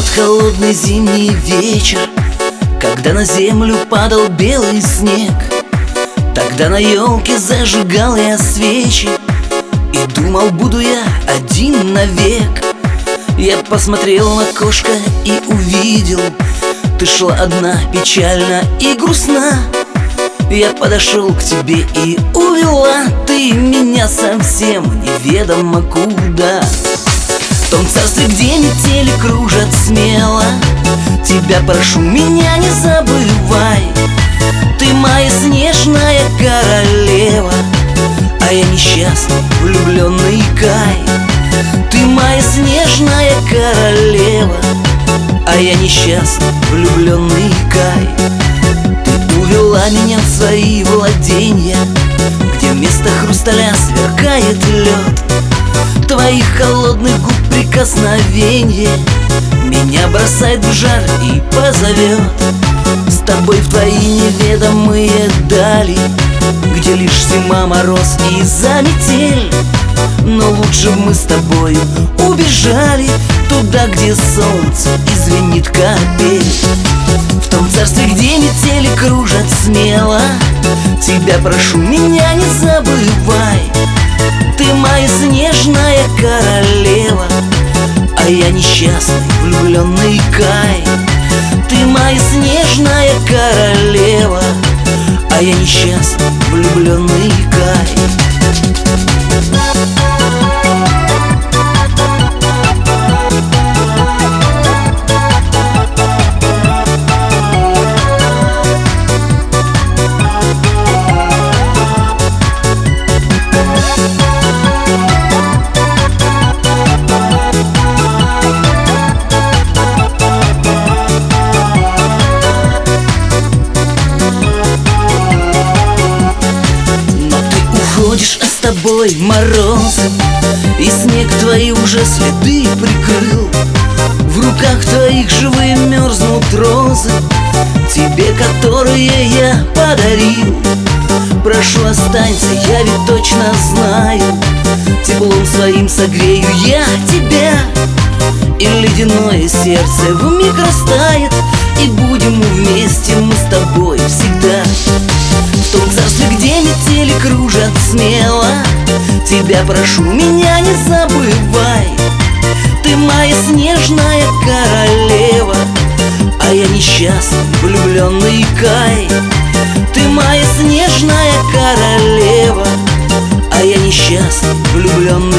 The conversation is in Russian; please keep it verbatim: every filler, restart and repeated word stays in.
тот холодный зимний вечер, когда на землю падал белый снег. Тогда на елке зажигал я свечи и думал, буду я один навек. Я посмотрел в окошко и увидел, ты шла одна, печальна и грустна. Я подошел к тебе и увела ты меня совсем неведомо куда. В том царстве, где метели кружат смело, тебя прошу, меня не забывай. Ты моя снежная королева, а я несчастный влюбленный Кай. Ты моя снежная королева, а я несчастный влюбленный Кай. Ты увела меня в свои владения, где вместо хрусталя сверкает лед. Твоих холодных губ прикосновенье меня бросает в жар и позовет. С тобой в твои неведомые дали, где лишь зима, мороз и заметель. Но лучше б мы с тобою убежали туда, где солнце и звенит капель. В том царстве, где метели кружат смело, тебя прошу, меня не забывай. Ты моя снежная королева, а я несчастный влюбленный Кай. Ты моя снежная королева, а я несчастный влюбленный Кай. А с тобой мороз, и снег твои уже следы прикрыл. В руках твоих живые мерзнут розы, тебе, которые я подарил. Прошу, останься, я ведь точно знаю, теплом своим согрею я тебя. И ледяное сердце вмиг растает, и будем мы вместе, мы с тобой всегда. В том царстве, где метели кружат смело, тебя прошу, меня не забывай. Ты моя снежная королева, а я несчастный влюбленный Кай. Ты моя снежная королева, а я несчастный влюбленный